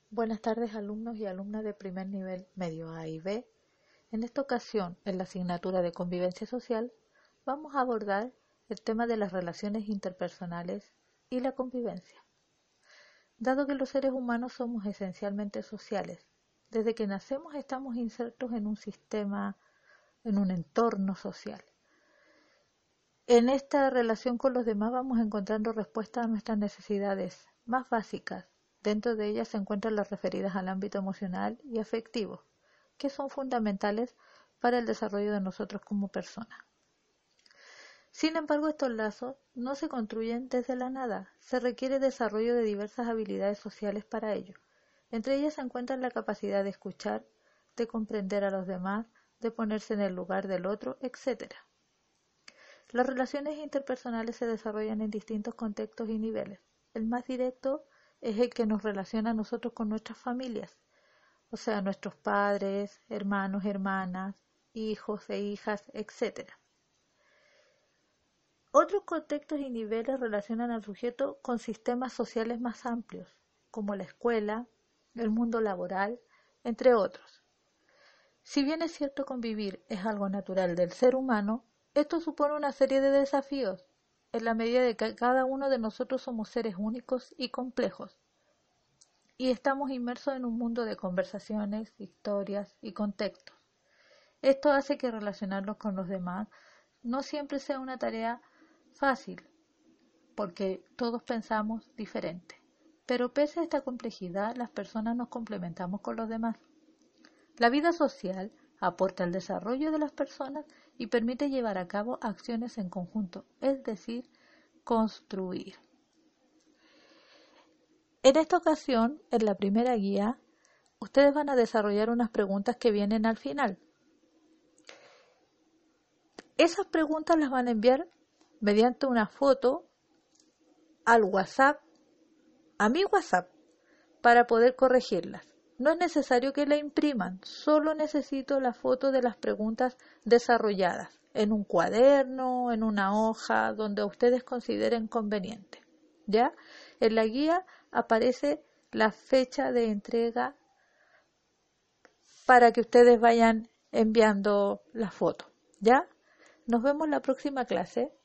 Buenas tardes, alumnos y alumnas de primer nivel medio A y B. En esta ocasión, en la asignatura de Convivencia Social, vamos a abordar el tema de las relaciones interpersonales y la convivencia. Dado que los seres humanos somos esencialmente sociales, desde que nacemos estamos insertos en un sistema, en un entorno social. En esta relación con los demás vamos encontrando respuestas a nuestras necesidades más básicas. Dentro de ellas se encuentran las referidas al ámbito emocional y afectivo, que son fundamentales para el desarrollo de nosotros como personas. Sin embargo, estos lazos no se construyen desde la nada, se requiere desarrollo de diversas habilidades sociales para ello. Entre ellas se encuentran la capacidad de escuchar, de comprender a los demás, de ponerse en el lugar del otro, etc. Las relaciones interpersonales se desarrollan en distintos contextos y niveles. El más directo es el que nos relaciona a nosotros con nuestras familias, o sea, nuestros padres, hermanos, hermanas, hijos e hijas, etc. Otros contextos y niveles relacionan al sujeto con sistemas sociales más amplios, como la escuela, el mundo laboral, entre otros. Si bien es cierto convivir es algo natural del ser humano, esto supone una serie de desafíos, en la medida de que cada uno de nosotros somos seres únicos y complejos, y estamos inmersos en un mundo de conversaciones, historias y contextos. Esto hace que relacionarnos con los demás no siempre sea una tarea fácil, porque todos pensamos diferente. Pero pese a esta complejidad, las personas nos complementamos con los demás. La vida social aporta al desarrollo de las personas y permite llevar a cabo acciones en conjunto, es decir, construir. En esta ocasión, en la primera guía, ustedes van a desarrollar unas preguntas que vienen al final. Esas preguntas las van a enviar mediante una foto al WhatsApp, a mi WhatsApp, para poder corregirlas. No es necesario que la impriman, solo necesito la foto de las preguntas desarrolladas en un cuaderno, en una hoja, donde ustedes consideren conveniente. ¿Ya? En la guía aparece la fecha de entrega para que ustedes vayan enviando la foto. ¿Ya? Nos vemos la próxima clase.